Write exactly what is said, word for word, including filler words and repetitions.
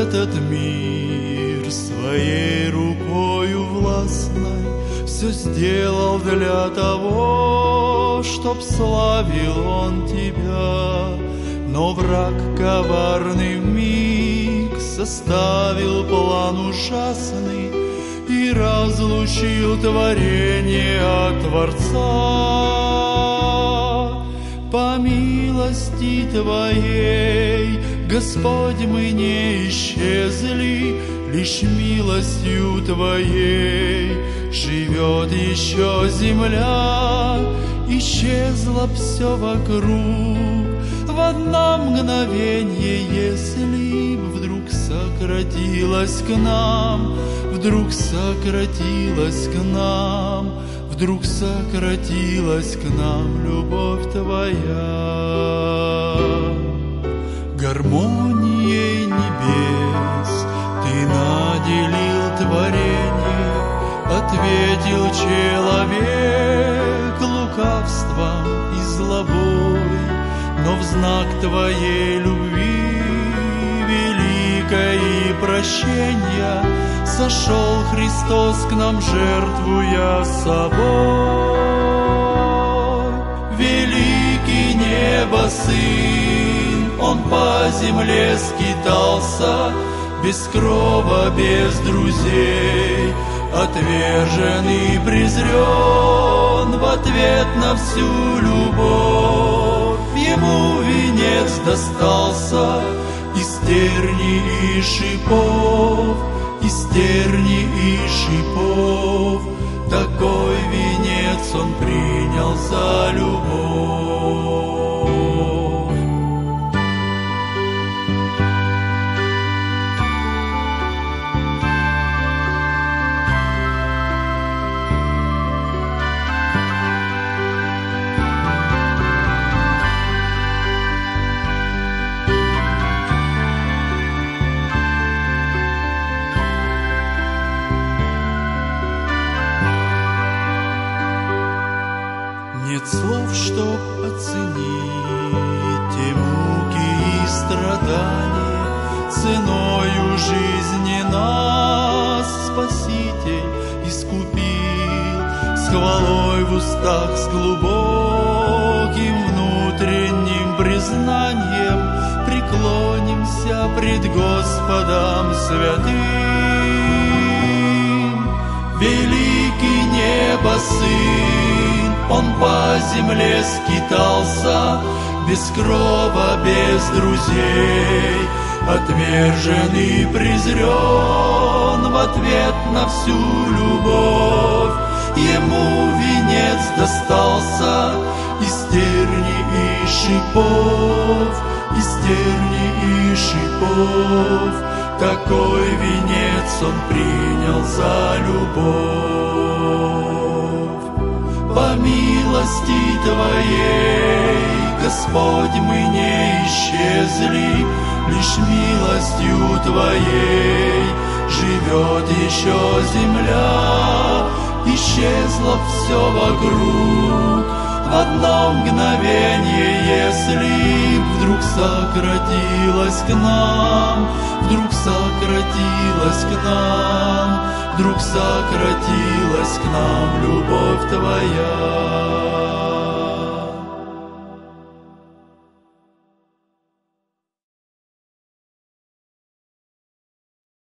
этот мир своей рукою властной все сделал для того, чтоб славил он тебя. Но враг коварный вмиг составил план ужасный и разлучил творение от Творца. По милости Твоей, Господь, мы не исчезли, лишь милостью Твоей живет еще земля. Исчезло все вокруг в одно мгновенье, если б вдруг сократилась к нам, вдруг сократилась к нам, вдруг сократилась к нам любовь Твоя. Гармонией небес Ты наделил творение, ответил человек лукавством и злобой, но в знак Твоей любви великой и прощения сошел Христос к нам, жертвуя собой. Великий небо Сын, Он по земле скитался, без крова, без друзей, отвержен и презрен в ответ на всю любовь. Ему венец достался из терни и шипов, из терни и шипов. Такой венец он принял за любовь. Нет слов, чтоб оценить те муки и страдания, ценою жизни нас Спаситель искупил. С хвалой в устах, с глубоким внутренним признанием преклонимся пред Господом святым. Великий небо Сын, Он по земле скитался, без крова, без друзей, отвержен и презрен в ответ на всю любовь. Ему венец достался из терни и шипов, из терни и шипов. Такой венец он принял за любовь. По милости Твоей, Господь, мы не исчезли, лишь милостью Твоей живет еще земля. Исчезло все вокруг в одно мгновенье, если вдруг сократилась к нам, вдруг сократилась к нам, вдруг сократилась к нам любовь Твоя.